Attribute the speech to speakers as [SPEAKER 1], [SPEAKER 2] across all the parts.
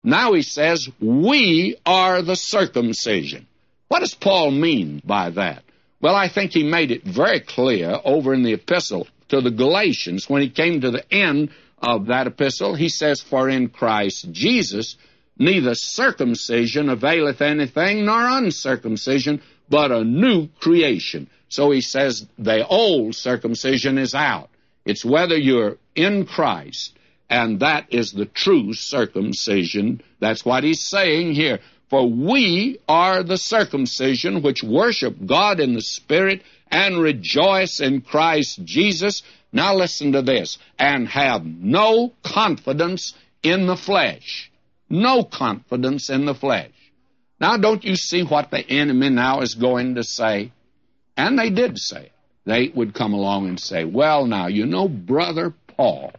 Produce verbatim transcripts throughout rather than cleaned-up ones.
[SPEAKER 1] Now he says, we are the circumcision. What does Paul mean by that? Well, I think he made it very clear over in the epistle to the Galatians. When he came to the end of that epistle, he says, for in Christ Jesus neither circumcision availeth anything, nor uncircumcision, but a new creation. So he says the old circumcision is out. It's whether you're in Christ, and that is the true circumcision. That's what he's saying here. For we are the circumcision which worship God in the Spirit and rejoice in Christ Jesus. Now listen to this. And have no confidence in the flesh. No confidence in the flesh. Now don't you see what the enemy now is going to say? And they did say it. They would come along and say, well, now, you know, Brother Paul,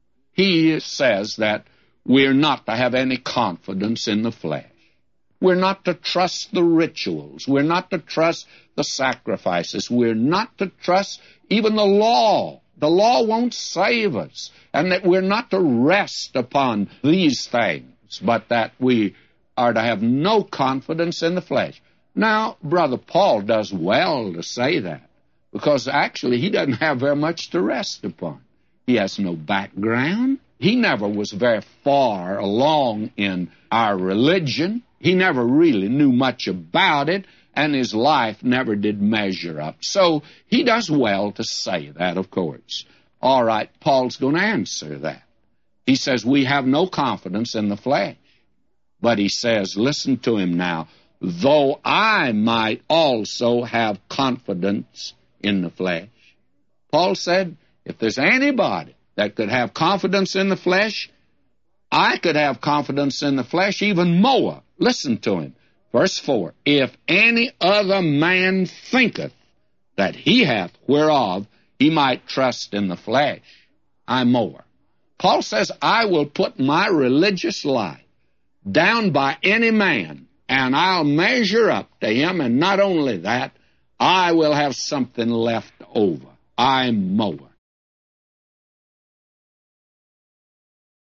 [SPEAKER 1] he says that we're not to have any confidence in the flesh. We're not to trust the rituals. We're not to trust the sacrifices. We're not to trust even the law. The law won't save us. And that we're not to rest upon these things, but that we are to have no confidence in the flesh. Now, Brother Paul does well to say that, because actually he doesn't have very much to rest upon. He has no background. He never was very far along in our religion. He never really knew much about it, and his life never did measure up. So he does well to say that, of course. All right, Paul's going to answer that. He says, we have no confidence in the flesh. But he says, listen to him now, though I might also have confidence in the flesh. Paul said, if there's anybody that could have confidence in the flesh, I could have confidence in the flesh even more. Listen to him. Verse four, if any other man thinketh that he hath whereof he might trust in the flesh, I more. Paul says, I will put my religious life down by any man, and I'll measure up to him, and not only that, I will have something left over. I more.